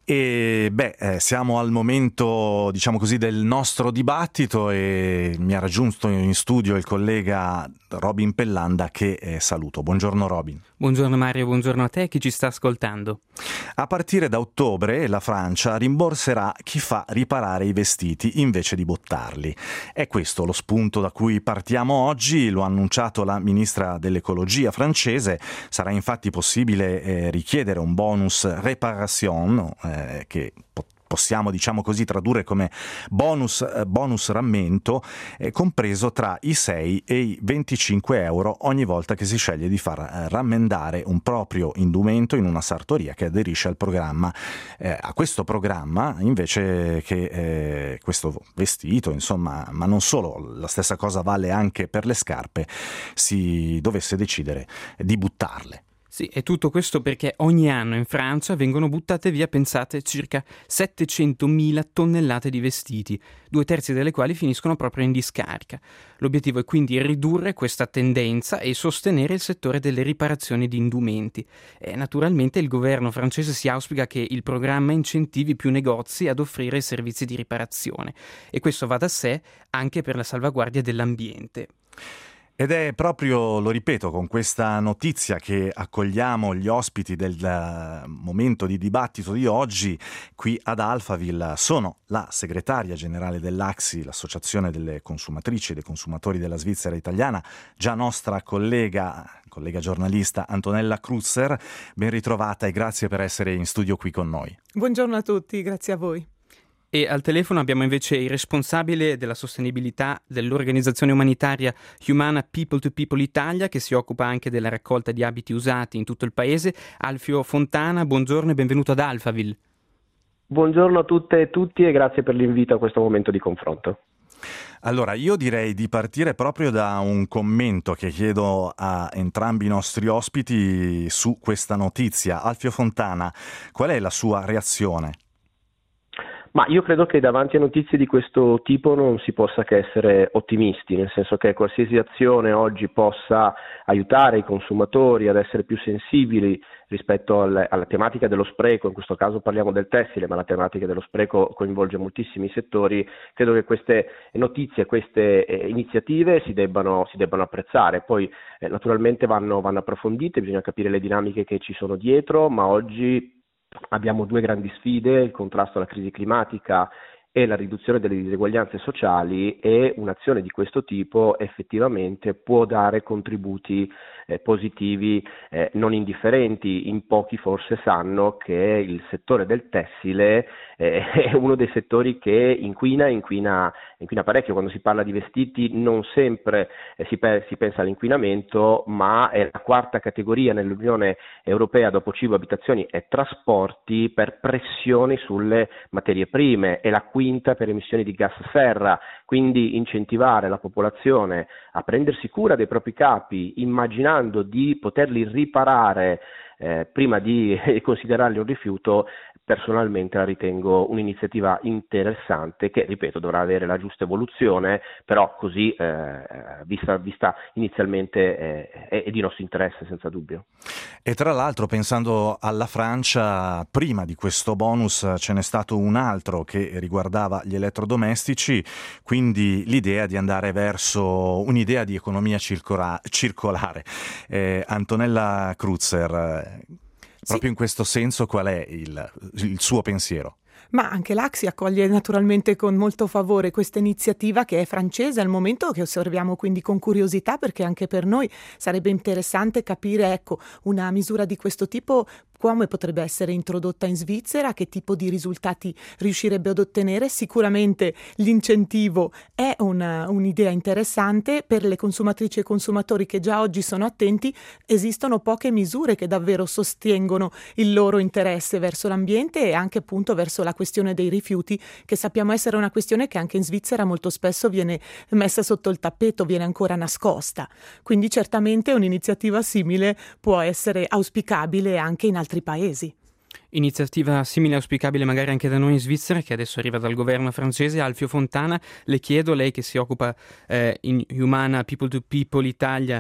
Siamo al momento, diciamo così, del nostro dibattito e mi ha raggiunto in studio il collega Robin Pellanda che saluto. Buongiorno Robin. Buongiorno Mario, buongiorno a te e chi ci sta ascoltando. A partire da ottobre la Francia rimborserà chi fa riparare i vestiti invece di buttarli. È questo lo spunto da cui partiamo oggi, lo ha annunciato la ministra dell'ecologia francese. Sarà infatti possibile richiedere un bonus réparation, che possiamo, diciamo così, tradurre come bonus rammento, compreso tra i 6 e i 25 euro ogni volta che si sceglie di far rammendare un proprio indumento in una sartoria che aderisce al programma. A questo programma, invece che questo vestito, insomma, ma non solo, la stessa cosa vale anche per le scarpe, si dovesse decidere di buttarle. Sì, e tutto questo perché ogni anno in Francia vengono buttate via, pensate, circa 700.000 tonnellate di vestiti, 2/3 delle quali finiscono proprio in discarica. L'obiettivo è quindi ridurre questa tendenza e sostenere il settore delle riparazioni di indumenti. E naturalmente il governo francese si auspica che il programma incentivi più negozi ad offrire servizi di riparazione. E questo va da sé anche per la salvaguardia dell'ambiente. Ed è proprio, lo ripeto, con questa notizia che accogliamo gli ospiti del momento di dibattito di oggi qui ad Alphaville. Sono la segretaria generale dell'AXI, l'associazione delle consumatrici e dei consumatori della Svizzera italiana, già nostra collega giornalista Antonella Krutzer. Ben ritrovata e grazie per essere in studio qui con noi. Buongiorno a tutti, grazie a voi. E al telefono abbiamo invece il responsabile della sostenibilità dell'organizzazione umanitaria Humana People to People Italia, che si occupa anche della raccolta di abiti usati in tutto il paese, Alfio Fontana. Buongiorno e benvenuto ad Alphaville. Buongiorno a tutte e tutti e grazie per l'invito a questo momento di confronto. Allora, io direi di partire proprio da un commento che chiedo a entrambi i nostri ospiti su questa notizia. Alfio Fontana, qual è la sua reazione? Ma io credo che davanti a notizie di questo tipo non si possa che essere ottimisti, nel senso che qualsiasi azione oggi possa aiutare i consumatori ad essere più sensibili rispetto alla tematica dello spreco, in questo caso parliamo del tessile, ma la tematica dello spreco coinvolge moltissimi settori, credo che queste notizie, queste iniziative si debbano apprezzare. Poi naturalmente vanno approfondite, bisogna capire le dinamiche che ci sono dietro, ma oggi abbiamo due grandi sfide: il contrasto alla crisi climatica e la riduzione delle diseguaglianze sociali, e un'azione di questo tipo effettivamente può dare contributi positivi non indifferenti. In pochi forse sanno che il settore del tessile è uno dei settori che inquina parecchio. Quando si parla di vestiti non sempre si pensa all'inquinamento, ma è la quarta categoria nell'Unione Europea dopo cibo, abitazioni e trasporti per pressioni sulle materie prime, e la quinta per emissioni di gas serra. Quindi incentivare la popolazione a prendersi cura dei propri capi, immaginando di poterli riparare prima di considerarli un rifiuto, personalmente la ritengo un'iniziativa interessante che, ripeto, dovrà avere la giusta evoluzione, però così vista inizialmente è di nostro interesse senza dubbio. E tra l'altro, pensando alla Francia, prima di questo bonus ce n'è stato un altro che riguardava gli elettrodomestici, quindi l'idea di andare verso un'idea di economia circolare. Antonella Krutzer, proprio in questo senso, qual è il suo pensiero? Ma anche l'AXI accoglie naturalmente con molto favore questa iniziativa, che è francese al momento, che osserviamo quindi con curiosità, perché anche per noi sarebbe interessante capire, una misura di questo tipo come potrebbe essere introdotta in Svizzera, che tipo di risultati riuscirebbe ad ottenere. Sicuramente l'incentivo è un'idea interessante per le consumatrici e consumatori che già oggi sono attenti. Esistono poche misure che davvero sostengono il loro interesse verso l'ambiente e anche appunto verso la questione dei rifiuti, che sappiamo essere una questione che anche in Svizzera molto spesso viene messa sotto il tappeto, viene ancora nascosta. Quindi certamente un'iniziativa simile può essere auspicabile anche in altri paesi. Iniziativa simile auspicabile magari anche da noi in Svizzera, che adesso arriva dal governo francese. Alfio Fontana, le chiedo, lei che si occupa in Humana People to People Italia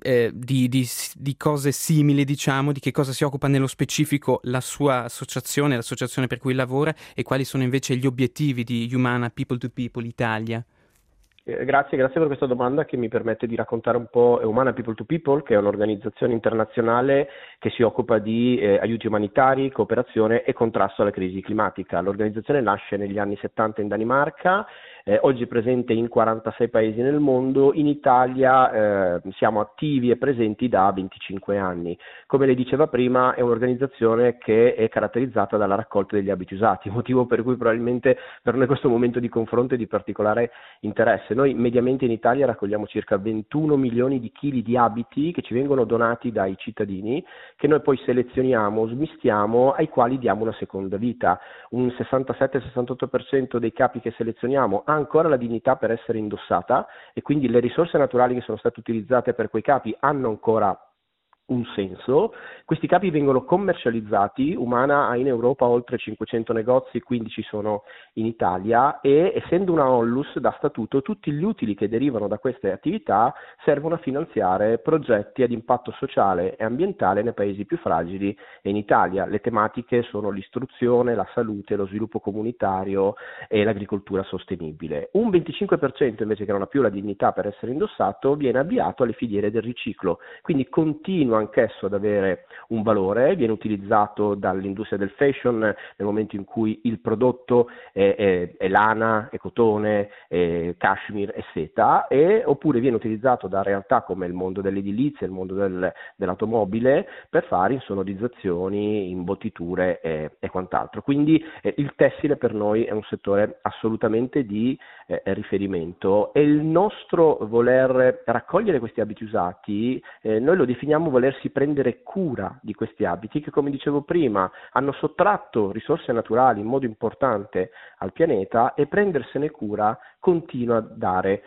di cose simili, diciamo, di che cosa si occupa nello specifico la sua associazione, l'associazione per cui lavora, e quali sono invece gli obiettivi di Humana People to People Italia? Grazie per questa domanda che mi permette di raccontare un po' Humana People to People, che è un'organizzazione internazionale che si occupa di aiuti umanitari, cooperazione e contrasto alla crisi climatica. L'organizzazione nasce negli anni 70 in Danimarca, oggi è presente in 46 paesi nel mondo. In Italia siamo attivi e presenti da 25 anni. Come lei diceva prima, è un'organizzazione che è caratterizzata dalla raccolta degli abiti usati, motivo per cui probabilmente per noi questo momento di confronto è di particolare interesse. Noi mediamente in Italia raccogliamo circa 21 milioni di chili di abiti che ci vengono donati dai cittadini, che noi poi selezioniamo, smistiamo, ai quali diamo una seconda vita. Un 67-68% dei capi che selezioniamo ha ancora la dignità per essere indossata, e quindi le risorse naturali che sono state utilizzate per quei capi hanno ancora un senso. Questi capi vengono commercializzati. Humana ha in Europa oltre 500 negozi, 15 sono in Italia, e essendo una Onlus da statuto, tutti gli utili che derivano da queste attività servono a finanziare progetti ad impatto sociale e ambientale nei paesi più fragili e in Italia. Le tematiche sono l'istruzione, la salute, lo sviluppo comunitario e l'agricoltura sostenibile. Un 25% invece, che non ha più la dignità per essere indossato, viene avviato alle filiere del riciclo, quindi continua anch'esso ad avere un valore, viene utilizzato dall'industria del fashion nel momento in cui il prodotto è lana, è cotone, è cashmere, è seta, oppure viene utilizzato da realtà come il mondo dell'edilizia, il mondo dell'automobile, per fare insonorizzazioni, imbottiture e quant'altro. Quindi il tessile per noi è un settore assolutamente di riferimento, e il nostro voler raccogliere questi abiti usati, noi lo definiamo volersi prendere cura di questi abiti che, come dicevo prima, hanno sottratto risorse naturali in modo importante al pianeta, e prendersene cura continua a dare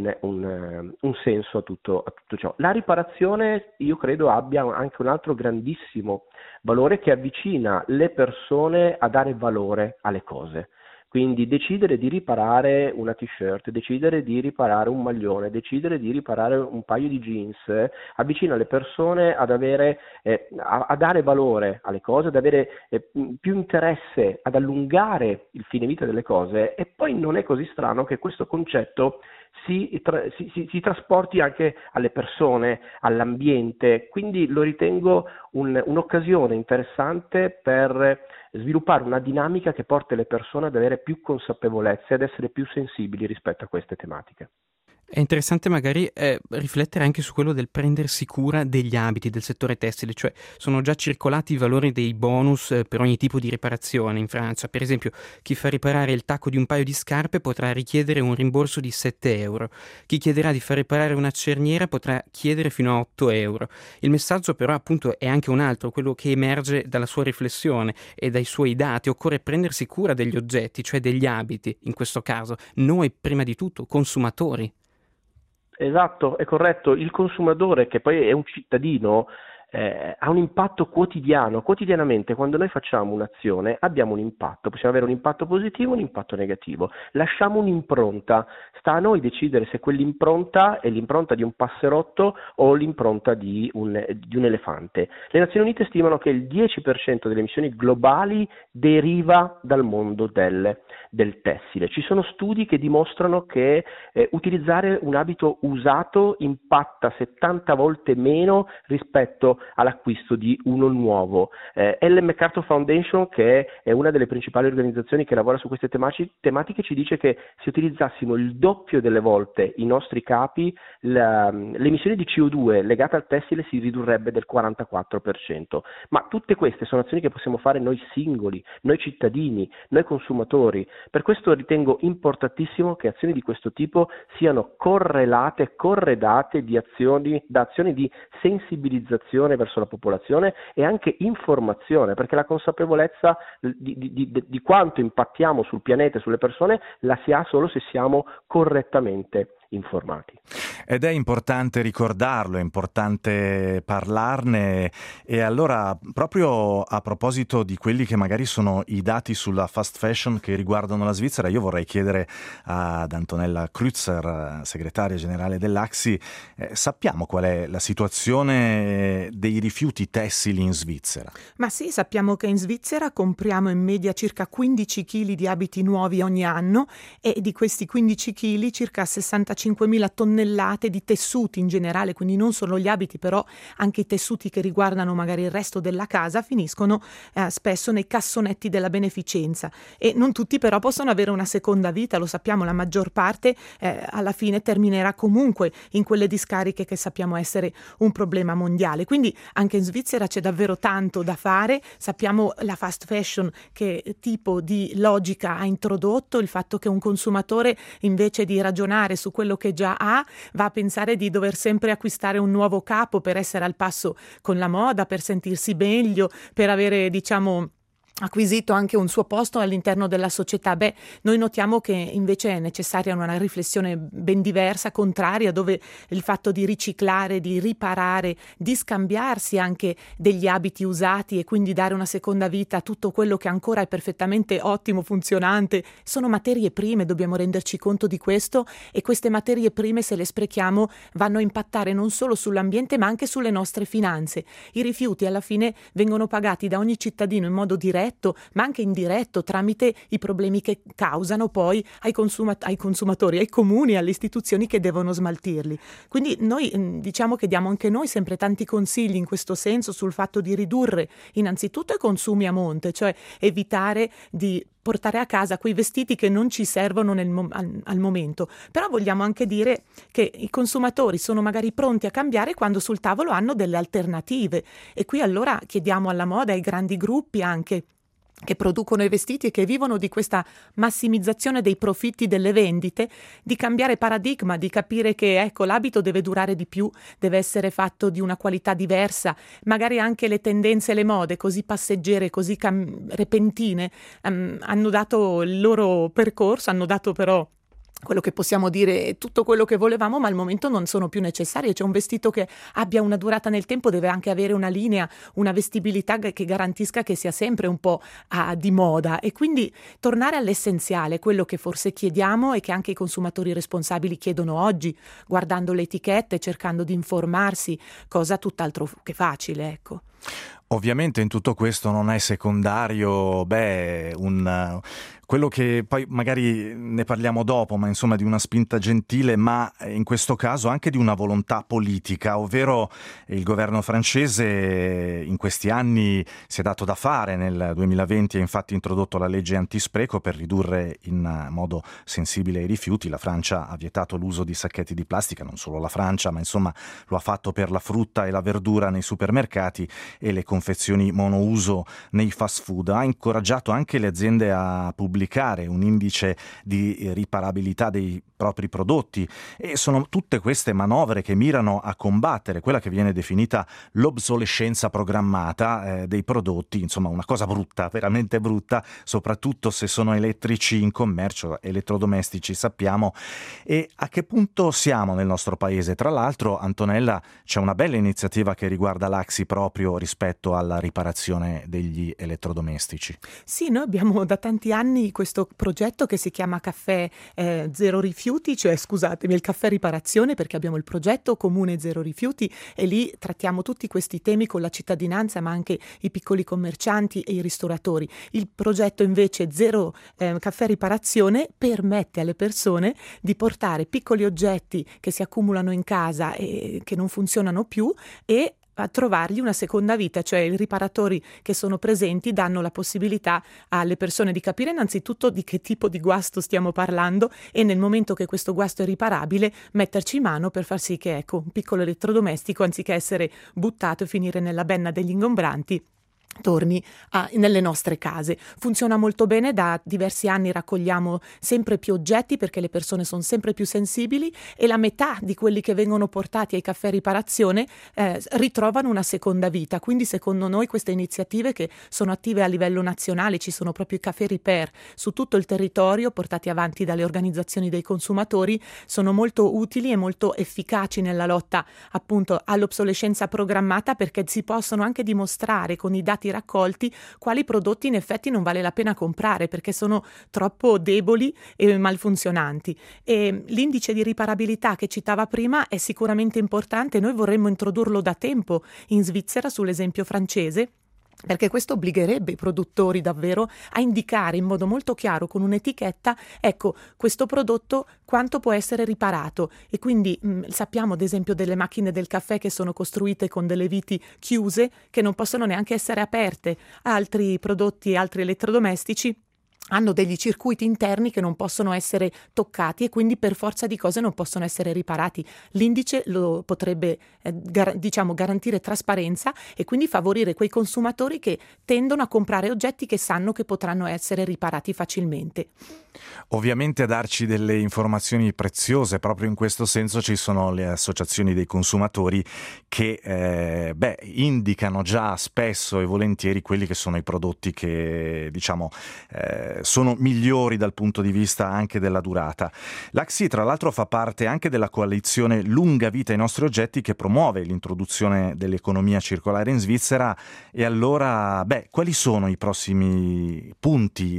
un senso a tutto ciò. La riparazione, io credo, abbia anche un altro grandissimo valore che avvicina le persone a dare valore alle cose. Quindi decidere di riparare una t-shirt, decidere di riparare un maglione, decidere di riparare un paio di jeans, avvicina le persone ad avere, a dare valore alle cose, ad avere più interesse ad allungare il fine vita delle cose. E poi non è così strano che questo concetto si trasporti anche alle persone, all'ambiente, quindi lo ritengo un'occasione interessante per sviluppare una dinamica che porta le persone ad avere più consapevolezza e ad essere più sensibili rispetto a queste tematiche. È interessante magari riflettere anche su quello del prendersi cura degli abiti del settore tessile, cioè sono già circolati i valori dei bonus per ogni tipo di riparazione in Francia. Per esempio, chi fa riparare il tacco di un paio di scarpe potrà richiedere un rimborso di 7 euro, chi chiederà di far riparare una cerniera potrà chiedere fino a 8 euro. Il messaggio però appunto è anche un altro, quello che emerge dalla sua riflessione e dai suoi dati. Occorre prendersi cura degli oggetti, cioè degli abiti, in questo caso, noi prima di tutto consumatori. Esatto, è corretto. Il consumatore, che poi è un cittadino, ha un impatto quotidianamente. Quando noi facciamo un'azione abbiamo un impatto, possiamo avere un impatto positivo o un impatto negativo, lasciamo un'impronta, sta a noi decidere se quell'impronta è l'impronta di un passerotto o l'impronta di un elefante. Le Nazioni Unite stimano che il 10% delle emissioni globali deriva dal mondo del tessile. Ci sono studi che dimostrano che utilizzare un abito usato impatta 70 volte meno rispetto all'acquisto di uno nuovo. Ellen MacArthur Foundation, che è una delle principali organizzazioni che lavora su queste tematiche, ci dice che se utilizzassimo il doppio delle volte i nostri capi, l'emissione di CO2 legata al tessile si ridurrebbe del 44%. Ma tutte queste sono azioni che possiamo fare noi singoli, noi cittadini, noi consumatori. Per questo ritengo importantissimo che azioni di questo tipo siano correlate, corredate da azioni di sensibilizzazione verso la popolazione e anche informazione, perché la consapevolezza di quanto impattiamo sul pianeta e sulle persone la si ha solo se siamo correttamente informati. Ed è importante ricordarlo, è importante parlarne. E allora, proprio a proposito di quelli che magari sono i dati sulla fast fashion che riguardano la Svizzera, io vorrei chiedere ad Antonella Kreuzer, segretaria generale dell'AXI, sappiamo qual è la situazione dei rifiuti tessili in Svizzera? Ma sì, sappiamo che in Svizzera compriamo in media circa 15 kg di abiti nuovi ogni anno, e di questi 15 kg circa 65.000 tonnellate di tessuti in generale, quindi non solo gli abiti, però anche i tessuti che riguardano magari il resto della casa, finiscono spesso nei cassonetti della beneficenza, e non tutti però possono avere una seconda vita, lo sappiamo, la maggior parte alla fine terminerà comunque in quelle discariche che sappiamo essere un problema mondiale. Quindi anche in Svizzera c'è davvero tanto da fare. Sappiamo la fast fashion che tipo di logica ha introdotto, il fatto che un consumatore, invece di ragionare su quello che già ha, va a pensare di dover sempre acquistare un nuovo capo per essere al passo con la moda, per sentirsi meglio, per avere, diciamo, acquisito anche un suo posto all'interno della società. Noi notiamo che invece è necessaria una riflessione ben diversa, contraria, dove il fatto di riciclare, di riparare, di scambiarsi anche degli abiti usati e quindi dare una seconda vita a tutto quello che ancora è perfettamente ottimo, funzionante, sono materie prime, dobbiamo renderci conto di questo, e queste materie prime, se le sprechiamo, vanno a impattare non solo sull'ambiente ma anche sulle nostre finanze. I rifiuti alla fine vengono pagati da ogni cittadino in modo diretto, ma anche indiretto, tramite i problemi che causano poi ai consumatori, ai comuni, alle istituzioni che devono smaltirli. Quindi noi diciamo che diamo anche noi sempre tanti consigli in questo senso, sul fatto di ridurre innanzitutto i consumi a monte, cioè evitare di portare a casa quei vestiti che non ci servono al momento. Però vogliamo anche dire che i consumatori sono magari pronti a cambiare quando sul tavolo hanno delle alternative, e qui allora chiediamo alla moda, ai grandi gruppi anche che producono i vestiti e che vivono di questa massimizzazione dei profitti delle vendite, di cambiare paradigma, di capire che ecco, l'abito deve durare di più, deve essere fatto di una qualità diversa. Magari anche le tendenze e le mode così passeggere, così repentine, hanno dato il loro percorso, hanno dato però quello che possiamo dire, tutto quello che volevamo, ma al momento non sono più necessarie. C'è un vestito che abbia una durata nel tempo, deve anche avere una linea, una vestibilità che garantisca che sia sempre un po' di moda, e quindi tornare all'essenziale, quello che forse chiediamo e che anche i consumatori responsabili chiedono oggi, guardando le etichette, cercando di informarsi, cosa tutt'altro che facile, ecco. Ovviamente in tutto questo non è secondario, quello che poi magari ne parliamo dopo, ma insomma di una spinta gentile, ma in questo caso anche di una volontà politica, ovvero il governo francese in questi anni si è dato da fare. Nel 2020 ha infatti introdotto la legge antispreco per ridurre in modo sensibile i rifiuti. La Francia ha vietato l'uso di sacchetti di plastica, non solo la Francia, ma insomma lo ha fatto per la frutta e la verdura nei supermercati e le confezioni monouso nei fast food. Ha incoraggiato anche le aziende a pubblicare un indice di riparabilità dei propri prodotti, e sono tutte queste manovre che mirano a combattere quella che viene definita l'obsolescenza programmata dei prodotti, insomma una cosa brutta, veramente brutta, soprattutto se sono elettrici in commercio, elettrodomestici sappiamo. E a che punto siamo nel nostro paese? Tra l'altro, Antonella, c'è una bella iniziativa che riguarda l'AXI proprio rispetto alla riparazione degli elettrodomestici. Sì, noi abbiamo da tanti anni questo progetto che si chiama Caffè Zero Rifiuti, cioè scusatemi, il caffè riparazione, perché abbiamo il progetto Comune Zero Rifiuti, e lì trattiamo tutti questi temi con la cittadinanza, ma anche i piccoli commercianti e i ristoratori. Il progetto invece Zero Caffè Riparazione permette alle persone di portare piccoli oggetti che si accumulano in casa e che non funzionano più, e a trovargli una seconda vita, cioè i riparatori che sono presenti danno la possibilità alle persone di capire innanzitutto di che tipo di guasto stiamo parlando, e nel momento che questo guasto è riparabile metterci in mano per far sì che ecco un piccolo elettrodomestico, anziché essere buttato e finire nella benna degli ingombranti, torni nelle nostre case. Funziona molto bene, da diversi anni raccogliamo sempre più oggetti perché le persone sono sempre più sensibili e la metà di quelli che vengono portati ai caffè riparazione ritrovano una seconda vita. Quindi secondo noi queste iniziative, che sono attive a livello nazionale, ci sono proprio i caffè repair su tutto il territorio portati avanti dalle organizzazioni dei consumatori, sono molto utili e molto efficaci nella lotta appunto all'obsolescenza programmata, perché si possono anche dimostrare con i dati raccolti quali prodotti in effetti non vale la pena comprare perché sono troppo deboli e malfunzionanti. E l'indice di riparabilità che citava prima è sicuramente importante. Noi vorremmo introdurlo da tempo in Svizzera sull'esempio francese, perché questo obbligherebbe i produttori davvero a indicare in modo molto chiaro con un'etichetta, ecco, questo prodotto quanto può essere riparato. E quindi sappiamo ad esempio delle macchine del caffè che sono costruite con delle viti chiuse che non possono neanche essere aperte. Altri prodotti e altri elettrodomestici hanno degli circuiti interni che non possono essere toccati e quindi per forza di cose non possono essere riparati. L'indice lo potrebbe garantire trasparenza e quindi favorire quei consumatori che tendono a comprare oggetti che sanno che potranno essere riparati facilmente. Ovviamente a darci delle informazioni preziose proprio in questo senso ci sono le associazioni dei consumatori che indicano già spesso e volentieri quelli che sono i prodotti che sono migliori dal punto di vista anche della durata. L'AXI tra l'altro fa parte anche della coalizione Lunga Vita ai Nostri Oggetti, che promuove l'introduzione dell'economia circolare in Svizzera. E allora, quali sono i prossimi punti,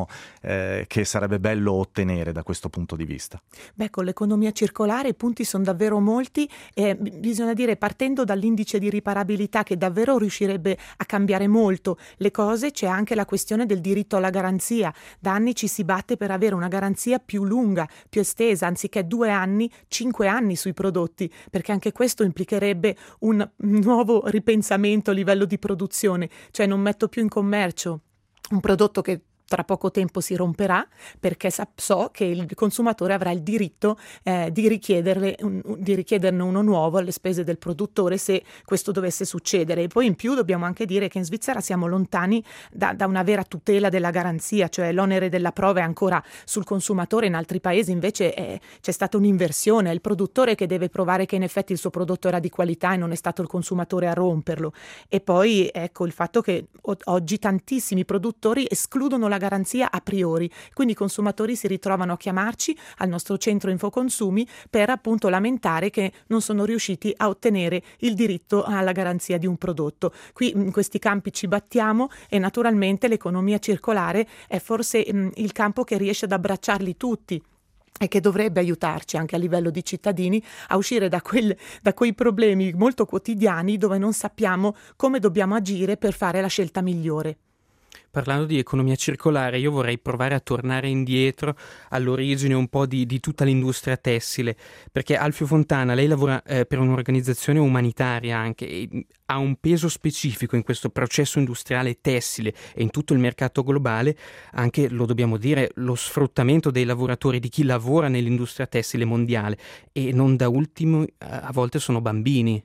che sarebbe bello ottenere da questo punto di vista? Con l'economia circolare i punti sono davvero molti e bisogna dire, partendo dall'indice di riparabilità che davvero riuscirebbe a cambiare molto le cose, c'è anche la questione del diritto alla garanzia. Da anni ci si batte per avere una garanzia più lunga, più estesa, anziché 2 anni, 5 anni sui prodotti, perché anche questo implicherebbe un nuovo ripensamento a livello di produzione, cioè non metto più in commercio un prodotto che tra poco tempo si romperà, perché so che il consumatore avrà il diritto di richiederne uno nuovo alle spese del produttore se questo dovesse succedere. E poi in più dobbiamo anche dire che in Svizzera siamo lontani da una vera tutela della garanzia, cioè l'onere della prova è ancora sul consumatore. In altri paesi invece c'è stata un'inversione, è il produttore che deve provare che in effetti il suo prodotto era di qualità e non è stato il consumatore a romperlo. E poi ecco il fatto che oggi tantissimi produttori escludono la garanzia a priori, quindi i consumatori si ritrovano a chiamarci al nostro centro Infoconsumi per appunto lamentare che non sono riusciti a ottenere il diritto alla garanzia di un prodotto. Qui in questi campi ci battiamo e naturalmente l'economia circolare è forse il campo che riesce ad abbracciarli tutti e che dovrebbe aiutarci anche a livello di cittadini a uscire da quei problemi molto quotidiani dove non sappiamo come dobbiamo agire per fare la scelta migliore. Parlando di economia circolare, io vorrei provare a tornare indietro all'origine un po' di tutta l'industria tessile, perché Alfio Fontana, lei lavora per un'organizzazione umanitaria anche, e ha un peso specifico in questo processo industriale tessile e in tutto il mercato globale, anche, lo dobbiamo dire, lo sfruttamento dei lavoratori, di chi lavora nell'industria tessile mondiale, e non da ultimo a volte sono bambini.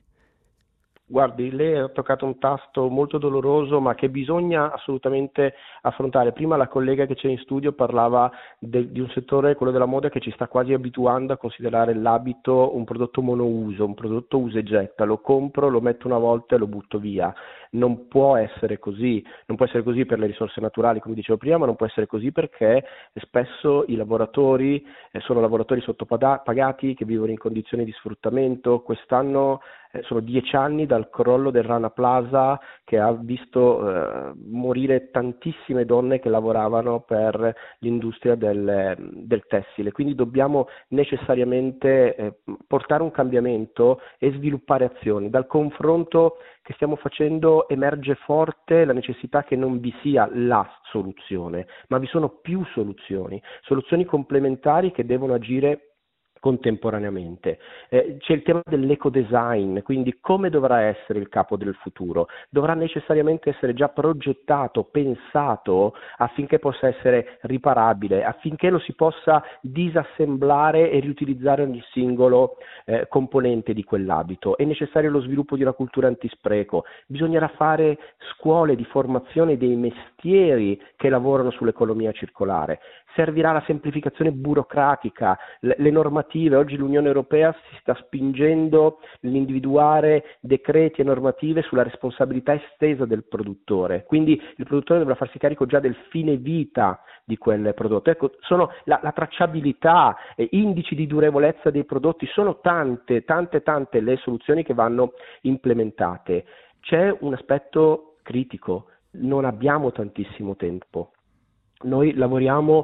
Guardi, lei ha toccato un tasto molto doloroso, ma che bisogna assolutamente affrontare. Prima la collega che c'è in studio parlava di un settore, quello della moda, che ci sta quasi abituando a considerare l'abito un prodotto monouso, un prodotto usa e getta. Lo compro, lo metto una volta e lo butto via. Non può essere così. Non può essere così per le risorse naturali, come dicevo prima, ma non può essere così perché spesso i lavoratori sono lavoratori sottopagati che vivono in condizioni di sfruttamento. Quest'anno sono 10 anni dal crollo del Rana Plaza, che ha visto morire tantissime donne che lavoravano per l'industria del tessile. Quindi dobbiamo necessariamente portare un cambiamento e sviluppare azioni. Dal confronto che stiamo facendo emerge forte la necessità che non vi sia la soluzione, ma vi sono più soluzioni complementari che devono agire contemporaneamente. C'è il tema dell'ecodesign, quindi come dovrà essere il capo del futuro? Dovrà necessariamente essere già progettato, pensato affinché possa essere riparabile, affinché lo si possa disassemblare e riutilizzare ogni singolo componente di quell'abito. È necessario lo sviluppo di una cultura antispreco, bisognerà fare scuole di formazione dei mestieri che lavorano sull'economia circolare. Servirà la semplificazione burocratica, le normative. Oggi l'Unione Europea si sta spingendo nell'individuare decreti e normative sulla responsabilità estesa del produttore, quindi il produttore dovrà farsi carico già del fine vita di quel prodotto. Ecco, sono la tracciabilità, indici di durevolezza dei prodotti, sono tante le soluzioni che vanno implementate. C'è un aspetto critico, non abbiamo tantissimo tempo. Noi lavoriamo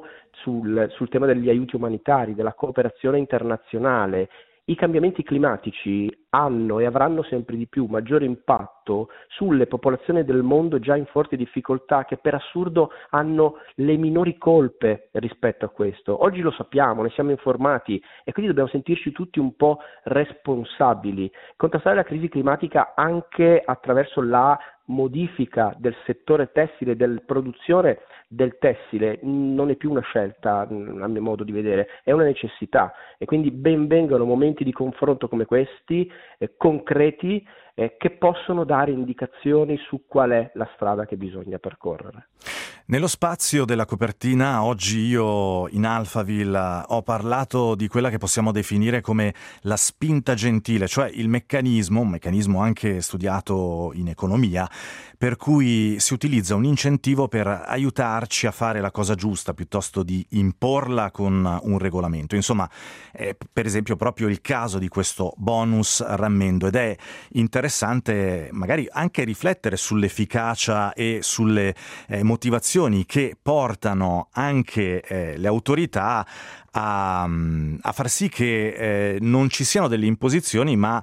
sul tema degli aiuti umanitari, della cooperazione internazionale. I cambiamenti climatici hanno e avranno sempre di più maggiore impatto sulle popolazioni del mondo già in forte difficoltà, che per assurdo hanno le minori colpe rispetto a questo. Oggi lo sappiamo, ne siamo informati e quindi dobbiamo sentirci tutti un po' responsabili. Contrastare la crisi climatica anche attraverso la modifica del settore tessile, della produzione del tessile, non è più una scelta, a mio modo di vedere, è una necessità, e quindi ben vengano momenti di confronto come questi, concreti, che possono dare indicazioni su qual è la strada che bisogna percorrere. Nello spazio della copertina oggi io in Alphaville ho parlato di quella che possiamo definire come la spinta gentile, cioè un meccanismo anche studiato in economia, per cui si utilizza un incentivo per aiutarci a fare la cosa giusta piuttosto di imporla con un regolamento. Insomma, per esempio proprio il caso di questo bonus rammendo, ed è interessante magari anche riflettere sull'efficacia e sulle motivazioni che portano anche le autorità a far sì che non ci siano delle imposizioni, ma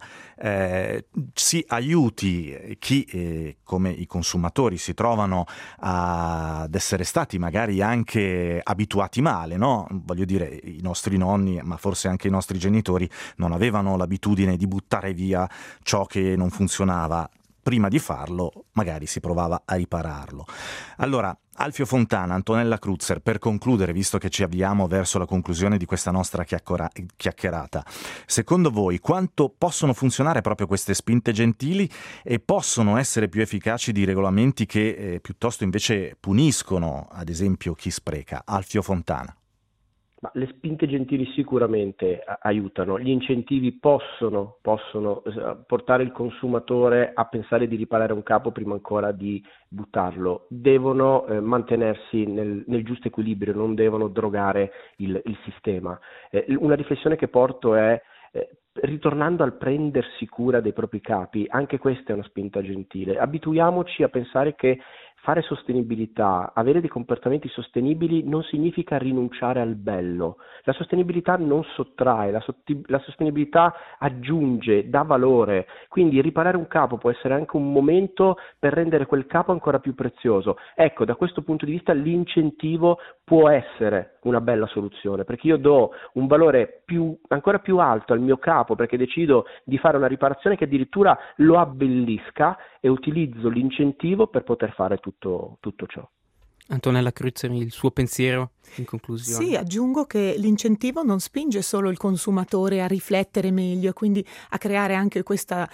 si aiuti chi, come i consumatori, si trovano ad essere stati magari anche abituati male, no? Voglio dire, i nostri nonni, ma forse anche i nostri genitori, non avevano l'abitudine di buttare via ciò che non funzionava. Prima di farlo, magari si provava a ripararlo. Allora, Alfio Fontana, Antonella Kruzzer, per concludere, visto che ci avviamo verso la conclusione di questa nostra chiacchierata, secondo voi quanto possono funzionare proprio queste spinte gentili e possono essere più efficaci di regolamenti che piuttosto invece puniscono, ad esempio, chi spreca? Alfio Fontana. Ma le spinte gentili sicuramente aiutano, gli incentivi possono portare il consumatore a pensare di riparare un capo prima ancora di buttarlo, devono mantenersi nel giusto equilibrio, non devono drogare il sistema. Una riflessione che porto è, ritornando al prendersi cura dei propri capi, anche questa è una spinta gentile. Abituiamoci a pensare che fare sostenibilità, avere dei comportamenti sostenibili non significa rinunciare al bello. La sostenibilità non sottrae, la sostenibilità aggiunge, dà valore. Quindi riparare un capo può essere anche un momento per rendere quel capo ancora più prezioso. Ecco, da questo punto di vista l'incentivo può essere una bella soluzione, perché io do un valore ancora più alto al mio capo, perché decido di fare una riparazione che addirittura lo abbellisca, e utilizzo l'incentivo per poter fare tutto ciò. Antonella Kruzzer, il suo pensiero in conclusione? Sì, aggiungo che l'incentivo non spinge solo il consumatore a riflettere meglio e quindi a creare anche questo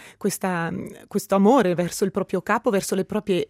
amore verso il proprio capo, verso i propri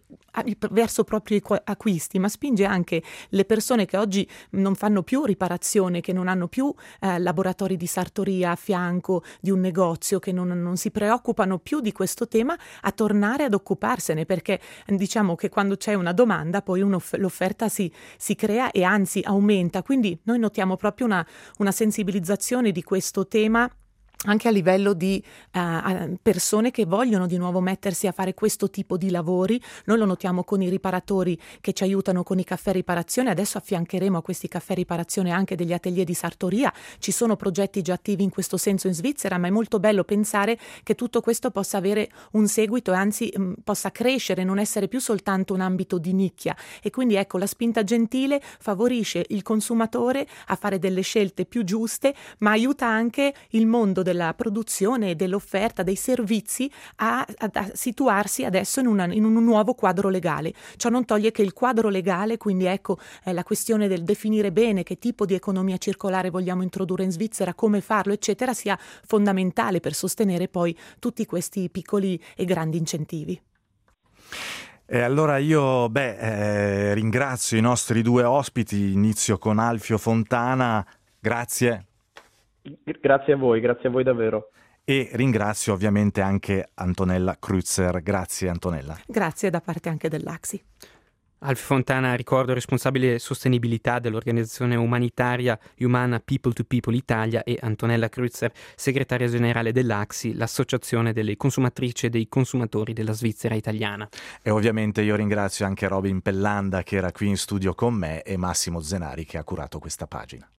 acquisti, ma spinge anche le persone che oggi non fanno più riparazione, che non hanno più laboratori di sartoria a fianco di un negozio, che non si preoccupano più di questo tema, a tornare ad occuparsene, perché diciamo che quando c'è una domanda poi l'offerta si crea e anzi aumenta, quindi noi notiamo proprio una sensibilizzazione di questo tema anche a livello di persone che vogliono di nuovo mettersi a fare questo tipo di lavori. Noi lo notiamo con i riparatori che ci aiutano con i caffè riparazione, adesso affiancheremo a questi caffè riparazione anche degli atelier di sartoria, ci sono progetti già attivi in questo senso in Svizzera, ma è molto bello pensare che tutto questo possa avere un seguito e anzi possa crescere, non essere più soltanto un ambito di nicchia. E quindi ecco, la spinta gentile favorisce il consumatore a fare delle scelte più giuste, ma aiuta anche il mondo della produzione e dell'offerta dei servizi a situarsi adesso in un nuovo quadro legale. Ciò non toglie che il quadro legale, quindi ecco la questione del definire bene che tipo di economia circolare vogliamo introdurre in Svizzera, come farlo, eccetera, sia fondamentale per sostenere poi tutti questi piccoli e grandi incentivi. E allora io ringrazio i nostri due ospiti, inizio con Alfio Fontana, grazie. Grazie a voi davvero. E ringrazio ovviamente anche Antonella Kreuzer, grazie Antonella. Grazie da parte anche dell'AXI. Alfio Fontana, ricordo, responsabile sostenibilità dell'organizzazione umanitaria Humana People to People Italia, e Antonella Kreuzer, segretaria generale dell'AXI, l'associazione delle consumatrici e dei consumatori della Svizzera italiana. E ovviamente io ringrazio anche Robin Pellanda che era qui in studio con me e Massimo Zenari che ha curato questa pagina.